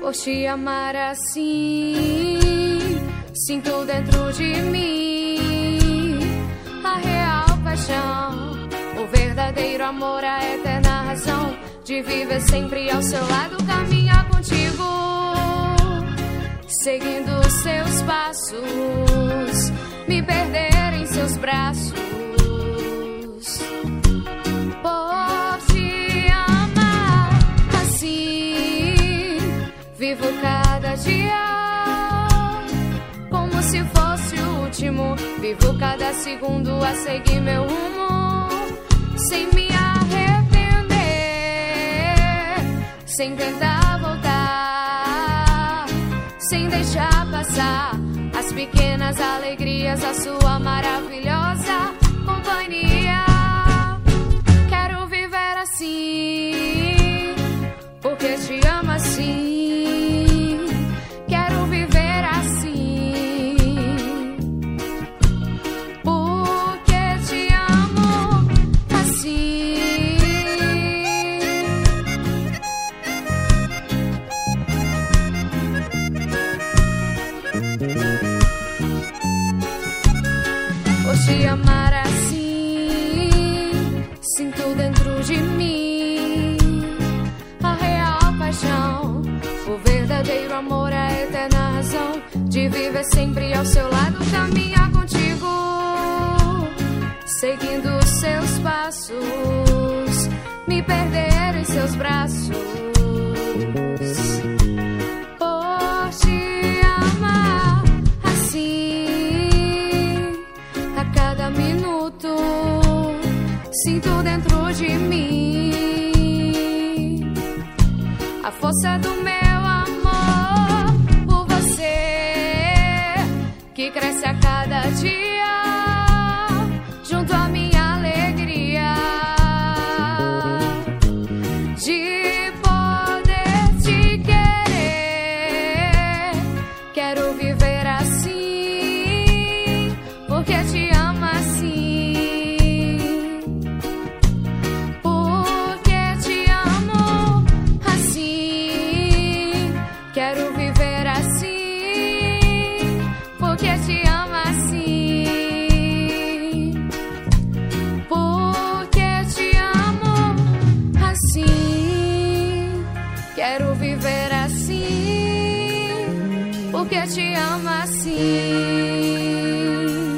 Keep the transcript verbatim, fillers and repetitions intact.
por te amar assim. Sinto dentro de mim a real paixão, o verdadeiro amor, a eterna razão de viver sempre ao seu lado, caminhar contigo, seguindo os seus passos, me perder em seus braços. Por te amar assim, vivo cada dia como se fosse o último. Vivo cada segundo a seguir meu rumo, sem me arrepender, sem tentar voltar, sem deixar passar as pequenas alegrias, a sua maravilhosa companhia. Quero viver assim, porque te amo assim. Quero viver assim, porque te amo assim. Por te amar assim, sinto dentro de mim a real paixão, o verdadeiro amor, a eterna razão de viver sempre ao seu lado, caminhar contigo, seguindo os seus passos, me perder em seus braços. Por te amar assim, a cada minuto sinto dentro de mim a força do meu amor por você, que cresce a cada dia junto à minha alegria de poder te querer. Quero viver assim, porque te amo assim, porque te amo assim. Quero viver assim, porque te amo assim, porque te amo assim. Quero viver assim, porque te amo assim.